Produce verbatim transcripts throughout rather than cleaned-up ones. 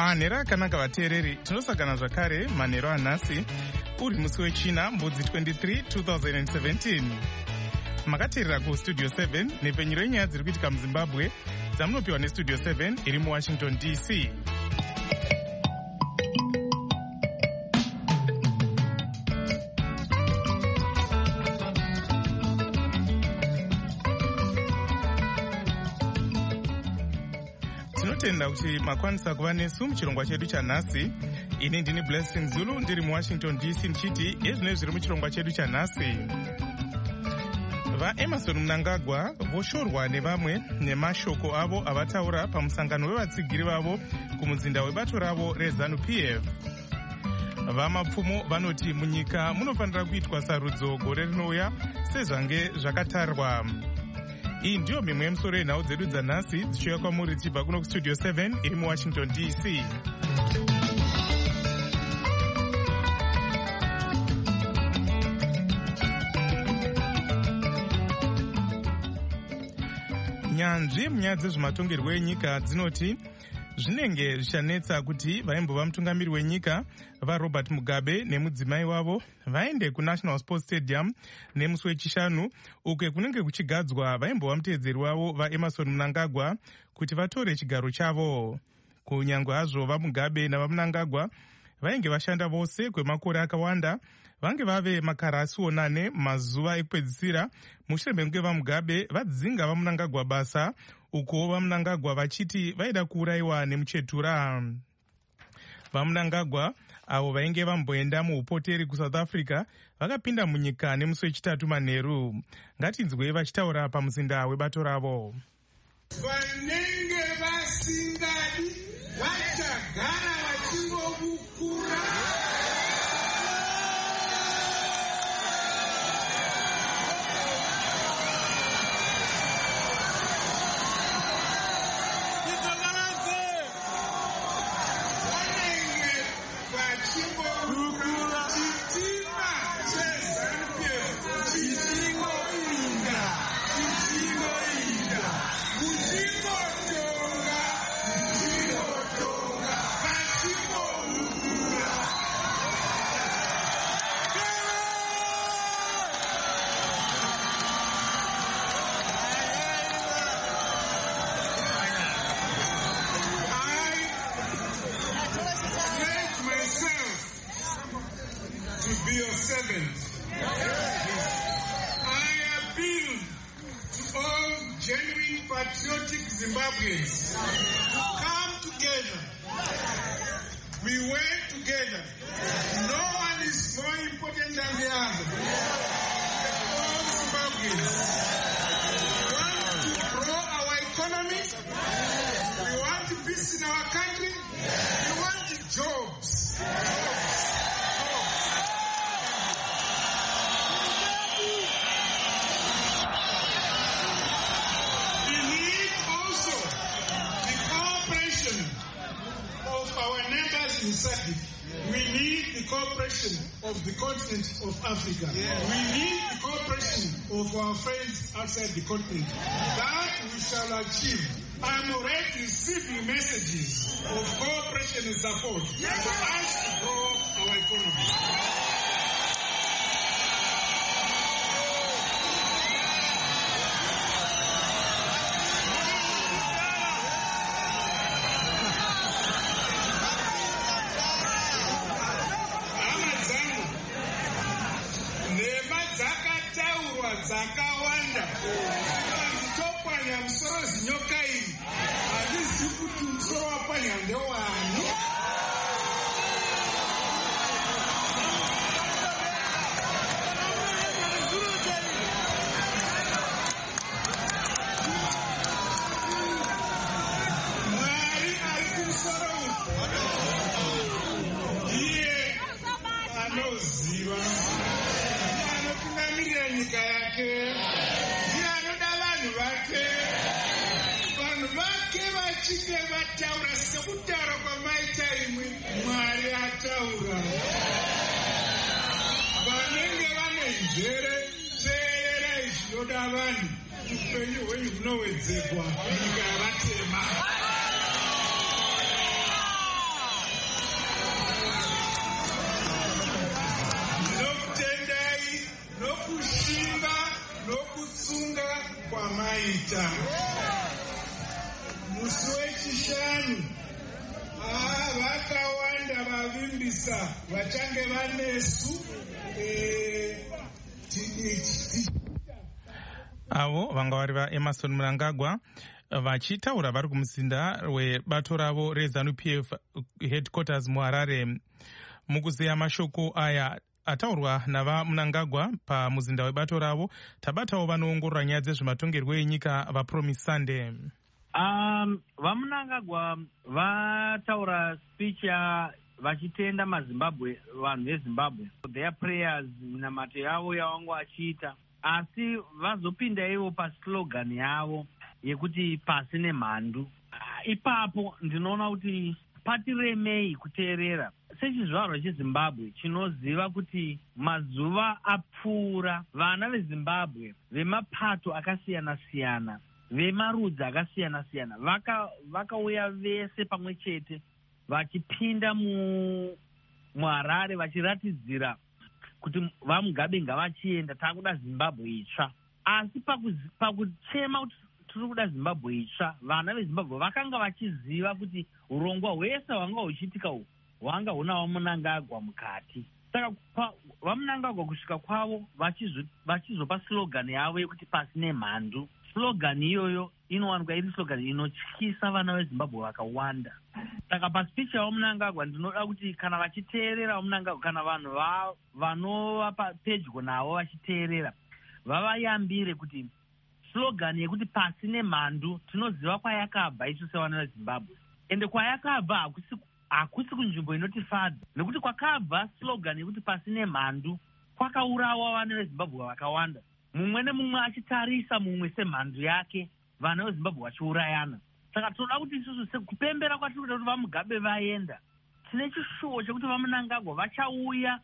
manhero akanaka vateereri, tinosangana zvakare manhero anhasi uri musi wechina mbudzi twenty-three two thousand seventeen. Makateerera kustudio seven nepfenyuro yenyaya dziri kuitika muzimbabwe dzamunopiwa nestudio seven iri muwashington D C. Tinotenda kuti makwanisa kuva nesu muchirongwa chedu chanhasi. Ini ndini Blessing Zulu ndiri muwashington D C ndichiti yezvinenge zviri muchirongwa chedu chanhasi. VaEmerson Mnangagwa voshorwa nevamwe nemashoko avo avataura pamusangano wevatsigiri vavo kumuzinda webato ravo reZANU P F. Vamapfumo vanoti munyika munofanira kuitwa sarudzo gore rinouya sezvange zvakatarwa. Iyi ndiyo mimwe yemusoro yenhau dzedu dzanhasi dzichiuya kwamuri tichibva kuno kustudio seven iri muwashington D C. Nyanzvi munyaya dzezvematongerwo enyika dzinoti zvinenge zvichanetsa kuti vaimbova mutungamiri wenyika vaRobert Mugabe nemudzimai wavo vaende kuNational Sports Stadium nemusi wechishanu uke kunenge kuchigadzwa vaimbova muteedzeri wavo vaEmerson Mnangagwa kuti vatore chigaro chavo. Kunyangwe hazvo vaMugabe navaMnangagwa vainge vashanda vose kwemakore akawanda, vange vave makarasonane mazuva ekupedzisira mushure mekunge vaMugabe vadzinga vaMnangagwa basa, uko vaMnangagwa vachiti vaida kuurayiwa nemuchetura. VaMnangagwa avo vainge vamboenda muupoteri kuSouth Africa vakapinda munyika nemusi wechitatu manheru. Ngatinzwei vachitaura pamuzinda webato ravo. Vanenge vasingadi vachagara vachingokukura. Patriotic Zimbabweans, come together. We work together. No one is more important than the other. All Zimbabweans want to grow our economy. We want peace in our country. We want jobs. In SADC, we need the cooperation of the continent of Africa. Yeah. We need the cooperation of our friends outside the continent. That we shall achieve. I'm already receiving messages of cooperation and support yeah. for us to grow our economy. Dzakawanda nditopwanya musoro zinyoka iri handizi kuti musoro wapwanya ndewani. Mwari ari kumusoro uku iye anoziva anotungamirira nyika yake, ndiye anoda vanhu vake. Vanhu vake vachinge vataura sekutaura kwamaita imwe, Mwari ataura. Vanenge vane njere teererai zvinoda vanhu, upenyu hwenyu hunowedzekwa, nyika yavatema. chishanu. Musi wechishanu vakawanda vavimbisa vachange vanesu avo vanga vari vaEmmerson Mnangagwa vachitaura vari kumuzinda webato ravo reZANU P F headquarters muHarare. Mukuzeya mashoko aya ataurwa navaMnangagwa pamuzinda webato ravo, tabatawo vanoongorora nyaya dzezvematongerwo enyika vaPromise Sunday. Um, vaMnangagwa vataura speech ya vachitenda maZimbabwe, vanhu veZimbabwe, their prayers, minamato yavo yavangu vachiita, asi vazopinda ivo paslogan yavo yekuti pasi nemhandu. Uh, ipapo ndinoona kuti patiremei kuteerera sechizvarwa cheZimbabwe chinoziva kuti mazuva apfuura vana veZimbabwe vemapato akasiyana-siyana, vemarudzi akasiyana-siyana vakauya vaka vese pamwe chete vachipinda mu muHarare vachiratidzira kuti vaMugabe ngavachienda, takuda Zimbabwe itsva. Asi pakuchema kuti tiri kuda Zimbabwe itsva, vana veZimbabwe vakanga vachiziva kuti urongwa hwese hwanga huchiitika uhu hwanga huna vaMnangagwa mukati. Saka vaMnangagwa kusvika kwavo vachizopa slogan yavo yekuti pasi nemhandu. Slogan iyoyo inowanikwa iri slogan inotyisa vana veZimbabwe vakawanda. Saka paspeech yavo Mnangagwa ndinoda kuti kana vachiteerera vaMnangagwa, kana vanhu vanova pedyo navo vachiteerera, vavayambire kuti slogan yekuti pasi nemhandu tinoziva kwayakabva isu sevana veZimbabwe, ende kwayakabva hakusi hakusi kunzvimbo inotifadza, nekuti kwakabva slogan yekuti pasi nemhandu kwakaurawa vana veZimbabwe vakawanda, mumwe nemumwe achitarisa mumwe semhandu yake, vana veZimbabwe vachiurayana. Saka tinoda kuti isusu sekupembera kwatiri kuda kuti vaMugabe vaenda, tine chishuwo chekuti vaMnangagwa vachauya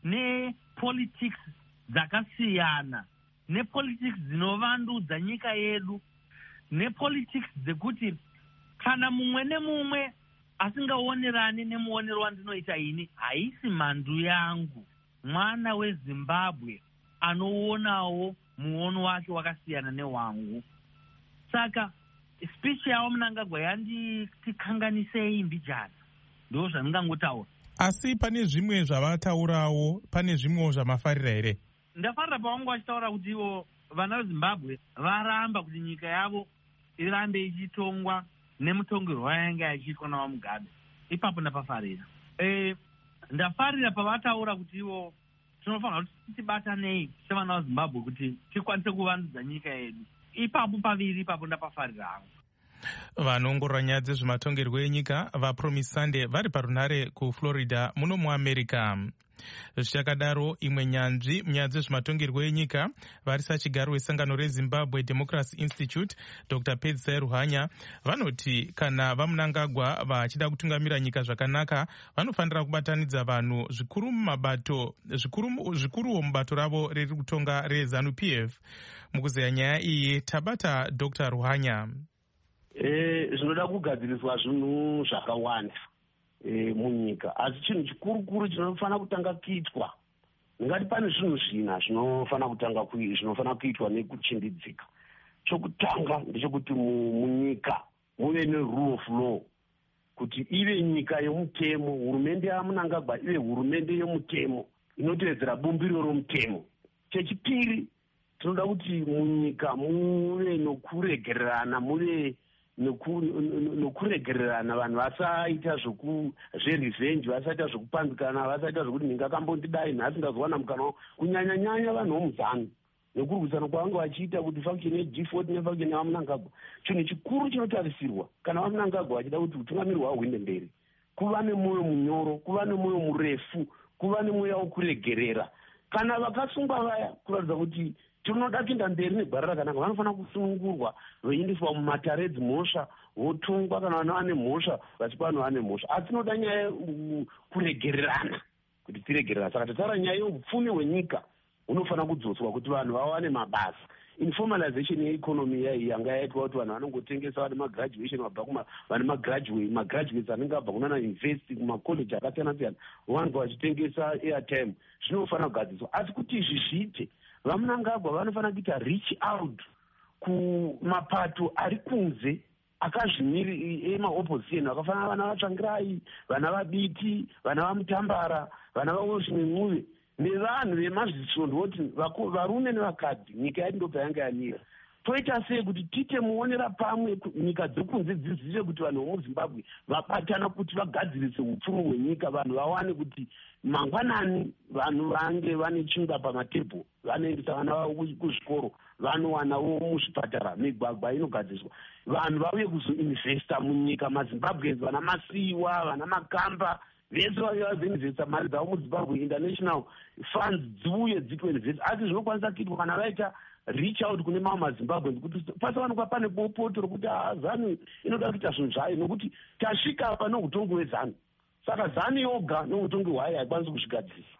nepolitics dzakasiyana, nepolitics dzinovandudza nyika yedu, nepolitics dzekuti kana mumwe nemumwe asingaonerani nemuonero wandinoita ini, haisi mhandu yangu, mwana weZimbabwe anoonawo muono wake wakasiyana newangu. Saka speech yavo Mnangagwa yanditikanganisei mbijana, ndo zvandingangotaura. Asi pane zvimwe zvavataurawo, pane zvimwewo zvamafarira here? Ndafarira pavangu vachitaura kuti ivo vana veZimbabwe varamba kuti nyika yavo irambe ichitongwa nemutongerwo wayanga yachiitwa navaMugabe. Ipapo ndapafarira. E, ndafarira pavataura kuti ivo tinofanira kuti tibatanei sevana veZimbabwe kuti tikwanise kuvandudza nyika yedu. Ipapo paviri, ipapo ndapafarira hangu. Vanoongorora nyaya dzezvematongerwo enyika vaPromise Sunday vari parunhare kuFlorida muno muAmerica. Zvichakadaro, imwe nyanzvi munyaya dzezvematongerwo enyika vari sachigaro wesangano reZimbabwe Democracy Institute Doctor Pedzisai Ruhanya vanoti kana vaMnangagwa vachida kutungamira nyika zvakanaka vanofanira kubatanidza vanhu zvikuru mumabato zvikuru zvikuruwo mubato ravo riri kutonga reZANU P F. Mukuzeya nyaya iyi tabata Doctor Ruhanya. Eh, zvinoda kugadziriswa zvinhu zvakawanda e, munyika, asi chinhu chikurukuru chinofana kutanga kuitwa, ngati pane zvinhu zvina zvinofana kutanga zvinofana kuitwa nekuchimbidzika. Chokutanga ndechekuti munyika muve nerule of law, kuti ive nyika yomutemo, hurumende yaMnangagwa ive hurumende yomutemo inotevedzera bumbiro romutemo. Chechipiri, tinoda kuti munyika muve nokuregererana, muve nokuregererana, vanhu vasaita zverevenge, vasaita zvekupanzikana, vasaita zvokuti ndingakambondidai nhasi ndazowana mukana, kunyanya-nyanya vanhu vomuZANU nekurwisana kwavanga vachiita kuti faction yeG forty nefaction yavaMnangagwa. Chinhu chikuru chinotarisirwa kana vaMnangagwa vachida kuti utungamiri hwavo huende mberi, kuva nemwoyo munyoro, kuva nemwoyo murefu, kuva nemwoyo wokuregerera. Kana vakasungwa vaya kuratidza kuti tinoda kuenda mberi negwara rakanaka, vanofanira kusunungurwa veiendeswa mumatare dzimhosva votungwa, kana vana vane mhosva vachipa vanhu vane mhosva. Asi tinoda nyaya kuregererana, kuti tiregererana. Saka tataura nyaya yeupfumi hwenyika hunofanira kudzoswa kuti vanhu vawane mabasa. Informalization yeeconomy yai yanga yaitwa kuti vanhu vanongotengesa vane magraduation vabva vane magraduate magraduates anenge abva kunana university kumacollege akasiyana-siyana, vanhu vachitengesa airtime. Zvinofanira kugadziswa. Asi kuti izvi zviite, vaMnangagwa vanofanira kuita reach out kumapato ari kunze akazvimiri emaopposition vakafanana vana vatsvangirai, vana vabiti, vana vamutambara, vana vaoshimen'uve nevanhu vemazvisondoti varume nevakadzi. Nyika yedu ndo payanga yamira. Toita sei kuti tite muonera pamwe nyika dzekunze dzizive kuti vanhu vemuzimbabwe vabatana kuti vagadzirise upfumi hwenyika, vanhu vawane kuti mangwanani vanhu vange vane chingwa pamatebho, vanoendesa vana vavo kuzvikoro, vanowanawo muzvipatara, migwagwa inogadziriswa, vanhu vauye kuzoinvesta munyika. mazimbabweans vana masiiwa, vana makamba vese vauye vazoinvesta mari dzavo muzimbabwe. International funds dziuye dzitoinvesta, asi zvinokwanisa kuitwa kana vaita reach out kune mamwe mazimbabwe kuti pasawanikwa pane bopoto rokuti zanu inoda kuita zvinhu zvayo, nokuti tasvika pa noutongi hwezanu. Saka zanu yoga noutongi hwayo haikwanisi kuzvigadzirisa.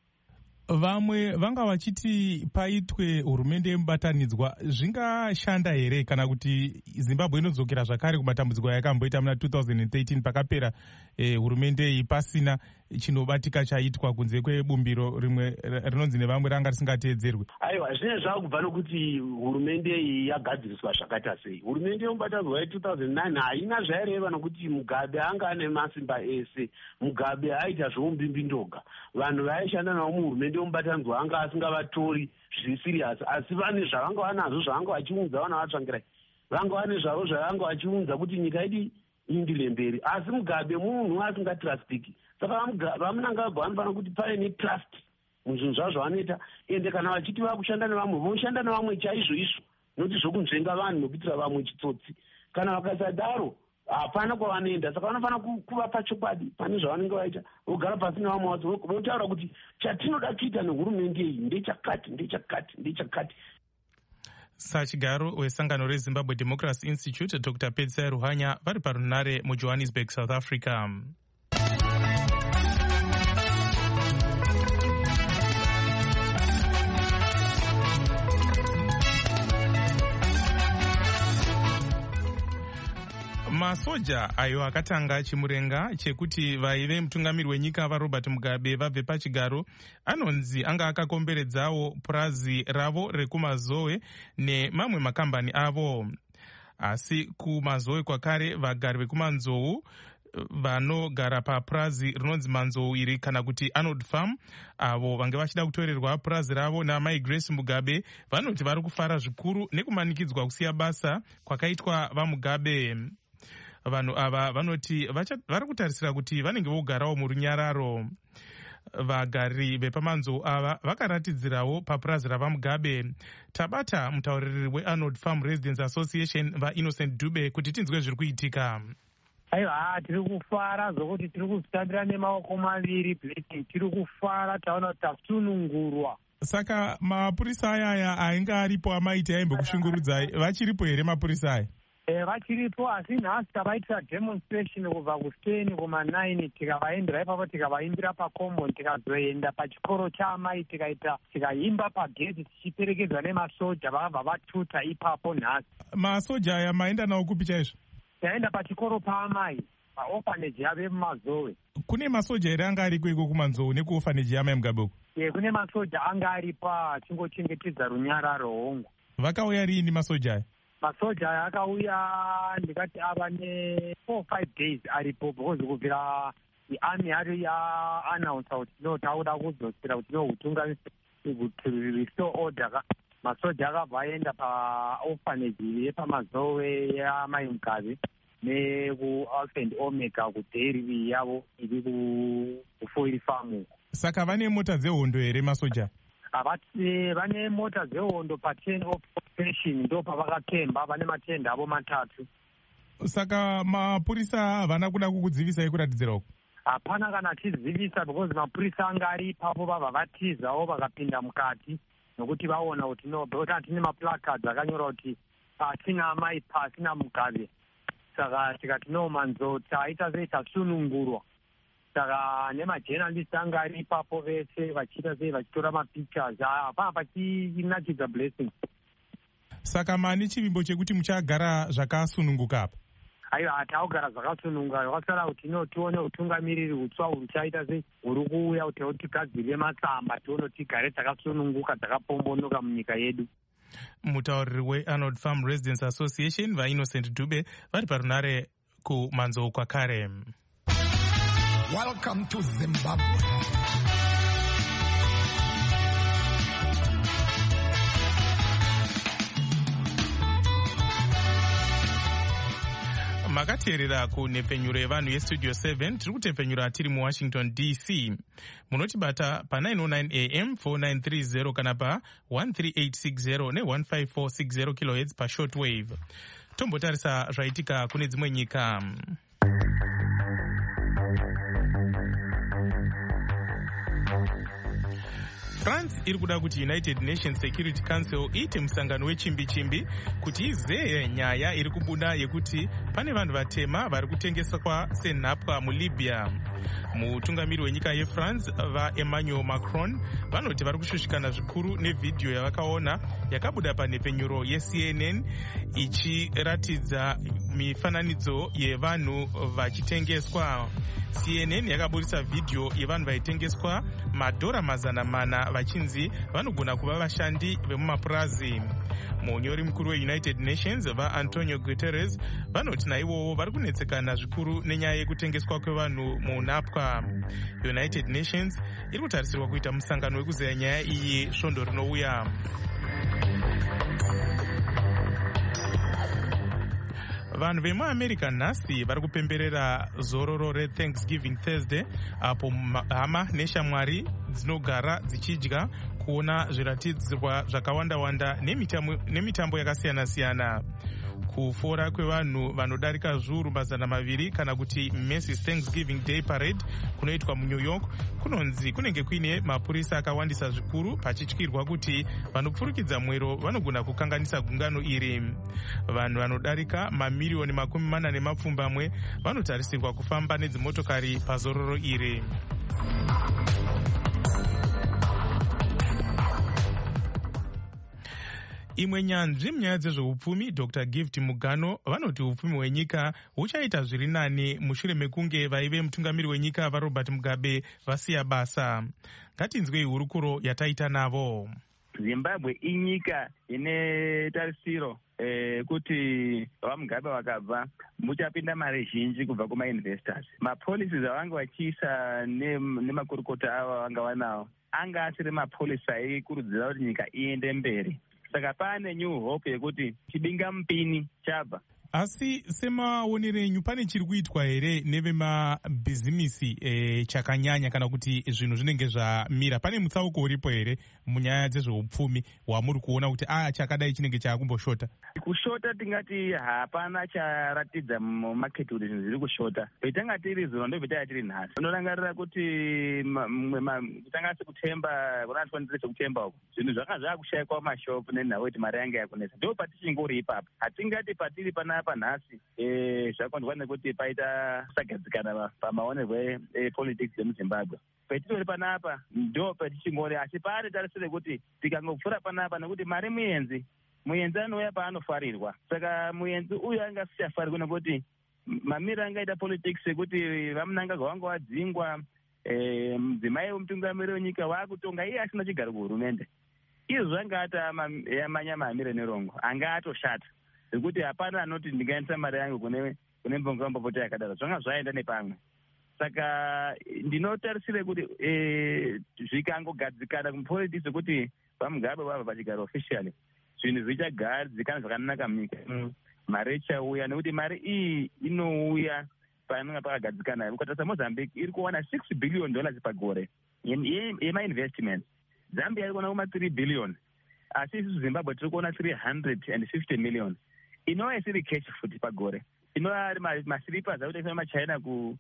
Vamwe vanga vachiti paitwe hurumende yemubatanidzwa zvingashanda here kana kuti Zimbabwe inodzokera zvakare kumatambudziko yakamboita muna two thousand thirteen pakapera eh, hurumende iyi pasina chinobatika chaitwa kunze kwebumbiro rimwe rinonzi nevamwe ranga risingateedzerwe. Aiwa, zvine zvakubva nokuti hurumende iyi yagadziriswa zvakaita sei. Hurumende yemubatanidzwa ye two thousand nine haina zvaireva nokuti Mugabe anga ane masimba ese. Mugabe aita zvoumbimbi-ndoga. Vanhu vaishanda navo muhurumende yemubatanidzwa anga asingavatori zviri serious, asi vane zvavanga vanazvo zvavanga vachiunza vana vatsvangirai, vanga vane zvavo zvavanga vachiunza kuti nyika yedu iindire mberi. Asi Mugabe munhu asingatrustiki, saka vamunangagwa vanofanira kuti pave netrust muzvinhu zvavo zvavanoita, ende kana vachiti vakushanda nevamwe voshanda nevamwe chaizvo izvo, nokuti zvokunzvenga vanhu nokuitira vamwe chitsotsi. Kana vakasadaro hapana kwavanoenda, saka vanofanira kuvapa chokwadi pane zvavanenge vaita, vogara pasi nevamwe vacho votaura kuti chatinoda kuita nehurumende iyi ndechakati ndechakati ndechakati. Sachigaro wesangano reZimbabwe Democracy Institute Doctor Petsai Ruhanya vari parunare muJohannesburg, South Africa. Masoja ayo akatanga chimurenga chekuti vaive mutungamiri wenyika vaRobert Mugabe vabve pachigaro anonzi anga akakomberedzawo purazi ravo rekumazowe nemamwe makambani avo. Asi kumazowe kwakare vagari vekumanzou vanogara papurazi rinonzi manzou iri kana kuti Arnold Farm, avo vange vachida kutorerwa purazi ravo naMai Grace Mugabe, vanoti vari kufara zvikuru nekumanikidzwa kusiya basa kwakaitwa vaMugabe. Vanhu ava vanoti vari kutarisira kuti vanenge vogarawo murunyararo. Vagari vepamanzou ava vakaratidzirawo papurazi ravaMugabe. Tabata mutauriri weArnold Farm Residents Association vaInnocent Dube kuti tinzwe zviri kuitika. Aiwa, tiri kufara zvokuti tiri kuzvitambira nemaoko maviri blessing, tiri kufara taona kuti tasunungurwa. Saka mapurisa ayaya ainge aripo amaiti aimbe kushungurudzai, vachiripo here mapurisa aya? Eh, vachiripo, asi nhasi tavaitira demonstration kubva kusten kuma nine tikavaendera ipapo tikavaimbira pacommon tikazoenda pachikoro chaamai tikaita tikaimba pagedhi tichiperekedzwa nemasoja vabva vatuta ipapo nhasi. Masoja aya maenda nawo kupi chaizvo? Taenda pachikoro paamai paorphanage yave mumazowe. Kune masoja here anga ariko iko kumanzou nekuorphanage yaMai Mugabe? Ye, kune masoja anga aripo achingochengetedza runyararo hongu. Vakauya rini masoja aya? Masoja aya akauya ndikati ava ne four five days aripo, because kubvira iarmy ari yaannounsa kuti no tauda kudzosera kuti no kutunga kuti restore order. Masoja akabva aenda paorphanage yepamazowe yaMai Mugabe nekuAlpha and Omega kudairy yavo iri kuFoil Farm. Saka vane mota dzehondo here masoja? Avati vane mota dzehondo pa-ten of station ndo pavakatemba, vane matenda avo matatu. Saka mapurisa havana kuda kukudzivisai kuratidzira uko? Hapana kana achizivisa, because mapurisa anga ari ipapo vabva vatizawo vakapinda mukati nokuti vaona kuti no, because hatine maplacards akanyorwa kuti pasina amai pasina Mugabe. Saka tikati no, manzou taita sei tasunungurwa. Saka nemajournalist anga ari ipapo vese vachiita sei vachitora mapictures hapana pachinakidza blessing. Saka mane chivimbo chekuti muchagara zvakasununguka apa? Aiwa, hataugara zvakasununguka, zvakasara kuti no tione utungamiriri hutsva huchaita sei huri kuuya kuti tigadzire matsamba tione tigare takasununguka takapombonoka munyika yedu. Mutauriri weArnold Farm Residents Association vaInnocent Dube vari parunare kumanzo kwakare. Welcome to Zimbabwe. Makateerera kunhepfenyuro yevanhu yestudio seven tiri kutepfenyura tiri muWashington D C. Munotibata pa nine oh nine A M four nine three zero kana pa one three eight six zero ne one five four six zero kilohertz pa shortwave. Tombotarisa zvaitika kune dzimwe nyika. France iri kuda kuti United Nations Security Council iite musangano wechimbi-chimbi kuti izeye nyaya iri kubuda yekuti pane vanhu vatema vari kutengeswa senhapwa muLibya. Mutungamiri wenyika yeFrance vaEmmanuel Macron vanoti vari kushushikana zvikuru nevhidhiyo yavakaona yakabuda panhepfenyuro yeC N N ichiratidza mifananidzo yevanhu vachitengeswa. C N N yakabudisa vhidhiyo yevanhu vaitengeswa madhora mazana mana vachinzi vanogona kuva vashandi vemumapurazi. Munyori mukuru weUnited Nations vaAntonio Guterres vanoti naivowo vari kunetsekana zvikuru nenyaya yekutengeswa kwevanhu munhapwa. United Nations iri kutarisirwa kuita musangano wekuzeya nyaya iyi svondo rinouya. Vanhu vemuAmerica nhasi vari kupemberera zororo reThanksgiving Thursday apo hama neshamwari dzinogara dzichidya kuona zviratidzwa zvakawanda-wanda nemitambo yakasiyana-siyana. Kufora kwevanhu vanodarika zviuru mazana maviri kana kuti Macy's Thanksgiving Day Parade kunoitwa muNew York kunonzi kunenge kuine mapurisa akawandisa zvikuru pachityirwa kuti vanopfurukidza mwero vanogona kukanganisa gungano iri. Vanhu vanodarika mamiriyoni makumi mana nemapfumbamwe vanotarisirwa kufamba nedzimotokari pazororo iri. Imwe nyanzvi munyaya dzezveupfumi Doctor Gift Mugano vanoti upfumi hwenyika huchaita zviri nani mushure mekunge vaive mutungamiri wenyika vaRobert Mugabe vasiya basa. Ngatinzwei hurukuro yataita navo. Zimbabwe inyika ine tarisiro eh, kuti vaMugabe vakabva muchapinda mari zhinji kubva kuma-investors. Ma-policies avanga vachiisa nemakurukota ava vanga vanawo anga asiri mapolisi aikurudzira kuti nyika iende mberi. Saka pane new hope yekuti chibinga mupini chabva. Asi semaonero enyu pane chiri kuitwa here nevemabhizimisi e, chakanyanya kana kuti zvinhu zvinenge zvamira? Pane mutsauko uripo here munyaya dzezveupfumi wamuri kuona kuti a chakadai chinenge chaakumboshota? Kushota tingati hapana charatidza mumaketi kuti zvinhu zviri kushota. Petanga tiri zuva ndopetanga tiri nhasi. Unorangarira kuti kutanga sekutemba kuna twenty-three sekutemba uko zvinhu zvanga zvaakushayikwa mumashopu nenhau kuti mari yange yakunesa. Ndo patichingori ipapo. Hatingati patiri pana panhasi eh zvakondwa nekuti paita kusagadzikana pamaonerwe epolitics yemuZimbabwe. Petitori panapa ndo patichingori, asi pane tarisiro kuti tikangopfura panapa nekuti mari muenzi muenzi anouya paanofarirwa. Saka muenzi uyu anga asichafarirwa nekuti mamiro angaita politics ekuti vamunangagwa vanga vadzingwa, eh mudzimai wemutungamiri wenyika waakutonga iye asina chigaro kuhurumende. Izvo zvanga ata manyama amire nerongo anga atoshata zekuti hapana anoti ndingaendesa mari yangu kune kune mbongambopota yakadaro. Zvanga zvaenda nepamwe. Saka ndinotarisire kuti eh zvikangogadzikana kupolitics kuti vaMugabe vabva pachigaro officially zvinhu zvichagadzikana zvakanaka munyika. Mari ichauya nekuti mari iyi inouya panenge pakagadzikana. Ukatarisa Mozambique iri kuwana six billion dollars pagore yema-investment. Zambia iri kuwana kuma three billion. Asi isusu Zimbabwe tiri kuona three hundred fifty million. Inova isiri cash futi pagore. Inova ari maslippers akutengeswa machina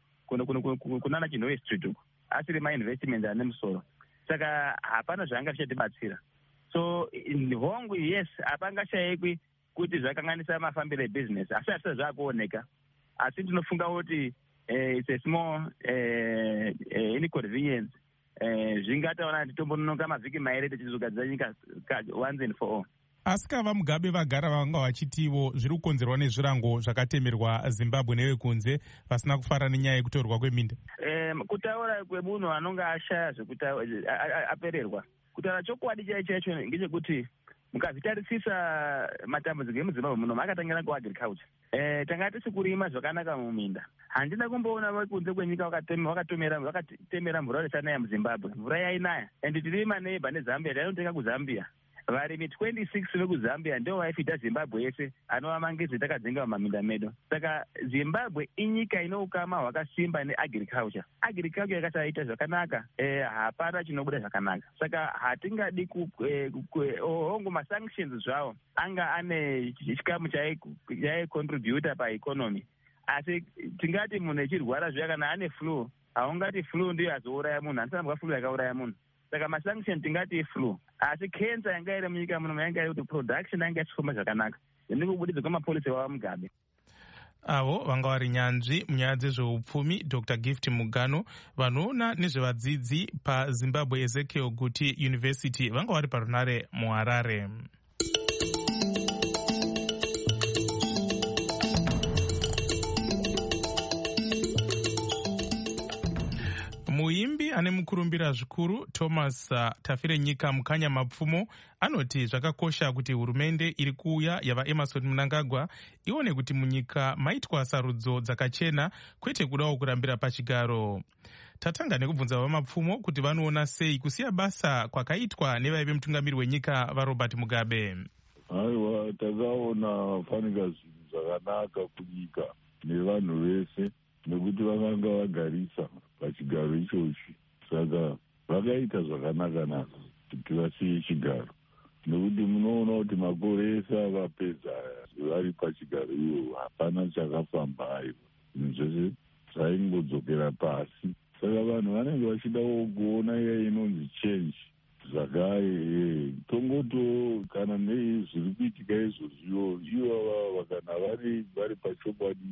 kunana Chinhowe Street uko. Asiri ma-investment ane musoro. Saka hapana zvanga zvichatibatsira. So hongu yes hapangashayikwi kuti zvakanganisa mafambiro ebusiness. Asi asina zvaakuoneka. Asi ndinofunga kuti eh, it's a small eh, eh, inconvenience. Eh, zvingataona kuti tombononoka mavhiki mairi tichizogadzira nyika once and for all. Asi kava Mugabe vagara vanga vachitiwo zviri kukonzerwa nezvirango zvakatemerwa Zimbabwe nevekunze vasina kufara nenyaya yekutorwa kweminda. Eh, kutaura kwemunhu anonga ashaya zvekutaura apererwa. Kutaura chokwadi chaicho chacho ngechekuti mukazvitarisisa matambudziko emuzimbabwe muno makatangira kuagriculture. Eh, tanga tisi kurima zvakanaka muminda. Handina kumboona vakunze kwenyika vakatomera vakatemera mvura yaishanaya muzimbabwe. Mvura yainaya. And tiri maneighbor neZambia, tainotenga kuZambia. Varimi twenty-six vekuzambia ndio vaifita Zimbabwe yese anova mangizi takadzinga mumaminda medu. Saka Zimbabwe inyika ine ukama hwakasimba neagriculture. Agriculture yakasaita zvakanaka, eh, hapana chinobuda zvakanaka. Saka hatingadi hongu masanctions zvavo anga ane chikamu chaicontributa paeconomy. Asi tingati munhu echirwara zviya kana ane flu, haungati flu ndiyo azouraya munhu, handisambwa flu yakauraya munhu. Saka masanction tingati flu. Asi cancer yanga iri munyika muno yanga iri kuti production yanga ichifamba zvakanaka. Ndikubudikidza kwamapolisi vava Mugabe. Avo vanga vari nyanzvi munyaya dzezveupfumi Doctor Gift Mugano vanoona nezvevadzidzi paZimbabwe Ezekiel Guti University vanga vari parunare muHarare. Muimbi ane mukurumbira zvikuru Thomas uh, Tafire Nyika Mukanya Mapfumo anoti zvakakosha kuti hurumende iri kuuya yava Emerson Mnangagwa ione kuti munyika maitwa sarudzo dzakachena kwete kudawo kurambira pachigaro. Tatanga nekubvunza vamapfumo kuti vanoona sei kusiya basa kwakaitwa nevaive mutungamiri wenyika vaRobert Mugabe. Aiwa, takaona fanika zvinhu zvakanaka kunyika nevanhu vese nekuti vakanga vagarisa pachigaro ichochi. Saka vakaita zvakanaka-naka kuti vasiye chigaro, nekuti munoona kuti makore ese avapedza vari pachigaro iwo hapana chakafamba. Aiwa, zvinhu zvese zvaingodzokera pasi. Saka vanhu vanenge vachidawo kuona iya inonzi change zvakaye tongoto kana nezviri kuitika izvozviwo ivo kana vari vari pachokwadi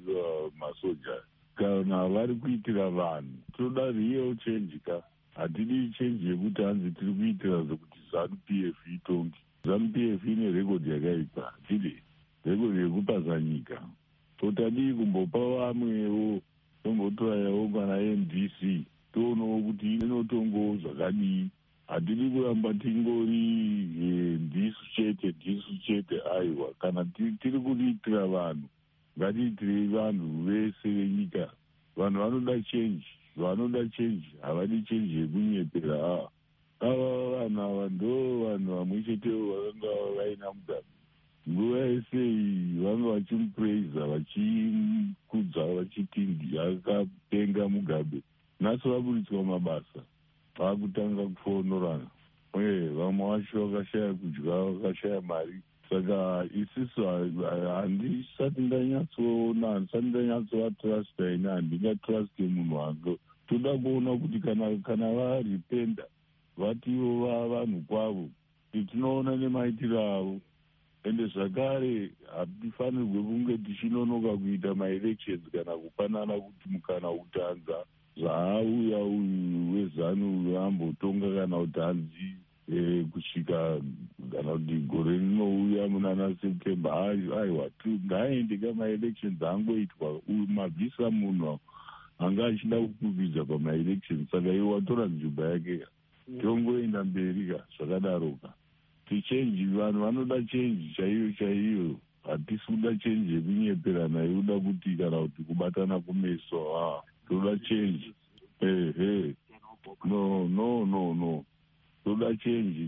masoja kana vari kuitira vanhu toda real change ka. Hatidi change yekuti hanzi tiri kuitira zvekuti ZANU P F itongi. ZANU P F ine record yakaipa, hatidi record yekupaza nyika. Totadii kumbopa vamwewo tombotorayawo kana N D C toonawo kuti inotongowo zvakadii. Hatidi kuramba tingori ndisu chete ndisu chete. Aiwa, kana tiri kuitira vanhu ngatiitire vanhu vese venyika. Vanhu vanoda change, vanoda change, havadi change yekunyepera. Ava vanhu ava ndo vanhu vamwe chetewo vakanga vaina Mugabe. Nguva yese iyi vanga vachimupraiza, vachikudza, vachiti akapenga Mugabe. Nhasi vaburitswa mabasa, vakutanga kufonorana. Uye vamwe vacho vakashaya kudya, vakashaya mari. Saka isisu handisati ndanyatsoona, handisati ndanyatsovatrasta ine, handingatraste munhu wangu. Toda kuona kuti kana kana varipenda vativo vavanhu kwavo, kuti tinoona nemaitiro avo. Ende zvakare hatifanirwe kunge tichinonoka kuita maelections kana kupanana kuti mukana utanza zvaauya uyu weZANU ambotonga kana kuti hanzi kusvika kana kuti gore rinouya munana September. Aiwa, ngaaende kamaelections angoitwa mabvisa munhu anga achida kukuvidza pamaelections. Saka iwe watora nzvimbo yake ka tongoenda mberi ka zvakadaroka. Tichenji, vanhu vanoda chenji chaiyo chaiyo. Hatisi kuda chenji yekunyeperana yoda kuti kana kuti kubatana kumeso. Ah, toda chenji. Hey, hey. No, no, no, no. Toda chenji,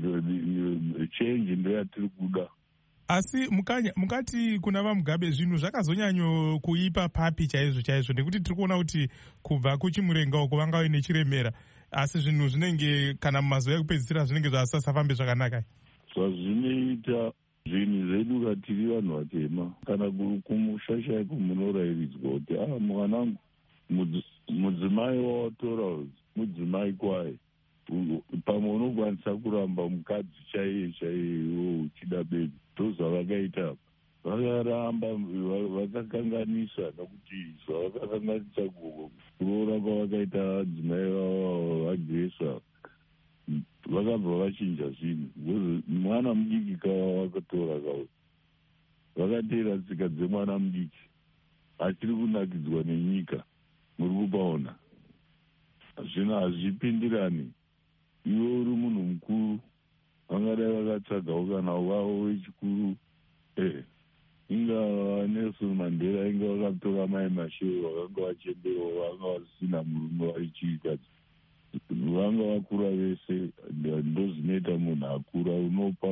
chenji ndo yatiri kuda. Asi mukanya mukati kuna vaMugabe zvinhu zvakazonyanyo kuipa papi chaizvo chaizvo, nekuti tiri kuona kuti kubva kuchimurenga uko vanga vaine chiremera, asi zvinhu zvinenge kana mumazuva ekupedzisira zvinenge zvasasafambe zvakanaka. Zvazvinoita zvinhu zvedu katiri vanhu vatema kana kumusha chaiko munorairidzwa kuti ah, mwanangu mudzimai wawatora mudzimai kwaye, pamwe unokwanisa kuramba mukadzi chaiye chaiye uchida bebi. Ndozvavakaita vakaramba vakakanganisa, nokuti zvavakakanganisa kuroora kwavakaita dzimai vavo vaGresa vakabva vachinja zvinhu. Mwana mudiki kava vakatora kavo vakatera tsika dzemwana mudiki. Achiri kunakidzwa nenyika, muri kupaona zvino hazvipindirani. Iwe uri munhu mukuru vangadai vakatsvagawo kana wavo wechikuru eh ingava Nelson Mandela inga vakatora mai Mashego vakanga vachemberawo vanga vasina murume waichikadzi vanga vakura vese ndozvinoita munhu akura unopa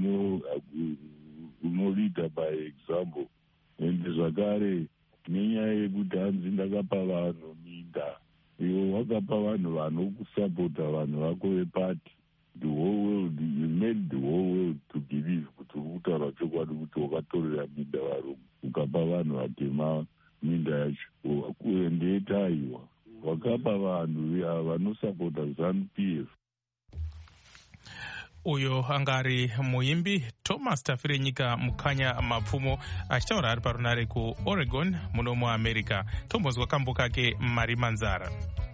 unolida by example ende zvakare nenyaya yekuti hanzi ndakapa vanhu minda iwo wakapa vanhu vanokusapota vanhu vako vepati the whole world you made the whole world to believe kuti uri kutaura chokwadi kuti wakatorera minda varungu ukapa vanhu vatema minda yacho ndeetaiwa wakapa vanhu vanosapota ZANU P F. Uyo angari muimbi Thomas Tafirenyika Mukanya Mapfumo achitaura ari parunare kuOregon muno muAmerica. Tombonzwa kambo kake Marimanzara.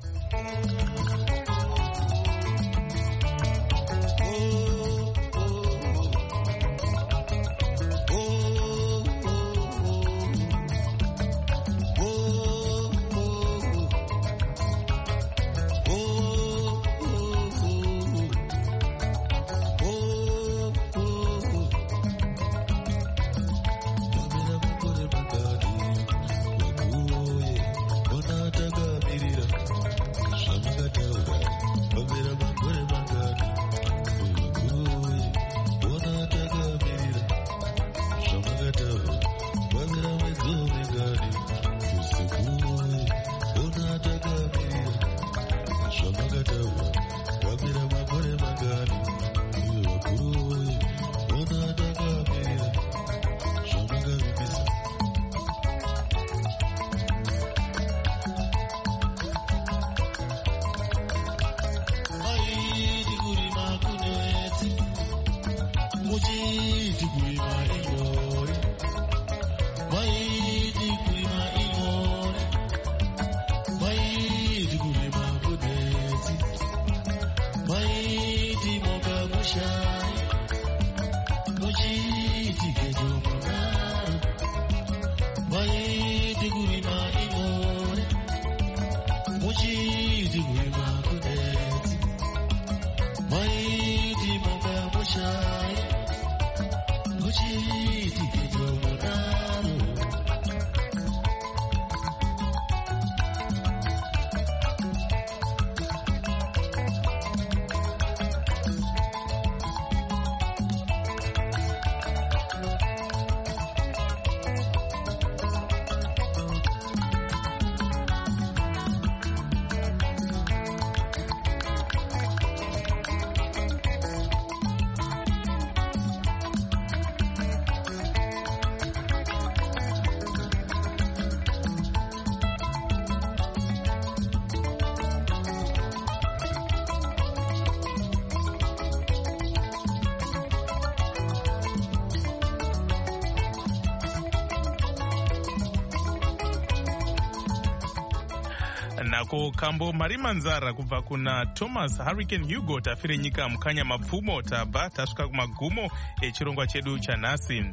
Nako kambo Marimanzara kubva kuna Thomas Hurricane Hugo Tafirenyika Mukanya Mapfumo tabva tasvika kumagumo echirongwa chedu chanhasi.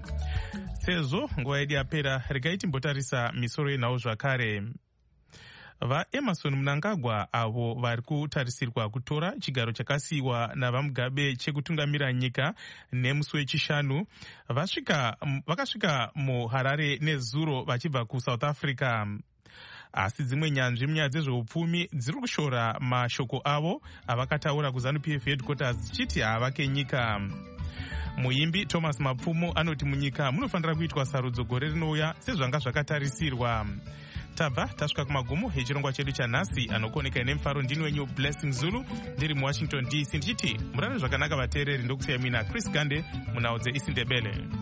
Sezvo nguva yedu yapera, regai timbotarisa misoro yenhau zvakare. VaEmerson Mnangagwa avo vari kutarisirwa kutora chigaro chakasiyiwa navaMugabe chekutungamira nyika nemusi wechishanu vasvika vakasvika muHarare nezuro vachibva kuSouth Africa. Asi dzimwe nyanzvi munyaya dzezveupfumi dziri kushora mashoko avo avakataura kuZANU P F headquarters dzichiti havake nyika. Muimbi Thomas Mapfumo anoti munyika munofanira kuitwa sarudzo gore rinouya sezvanga zvakatarisirwa. Tabva tasvika kumagumo echirongwa chedu chanhasi. Anokoneka nemufaro ndini wenyu Blessing Zulu ndiri muWashington D C ndichiti murare zvakanaka vateereri, ndokusiyai mina Chris Gande munhau dzeIsindebele.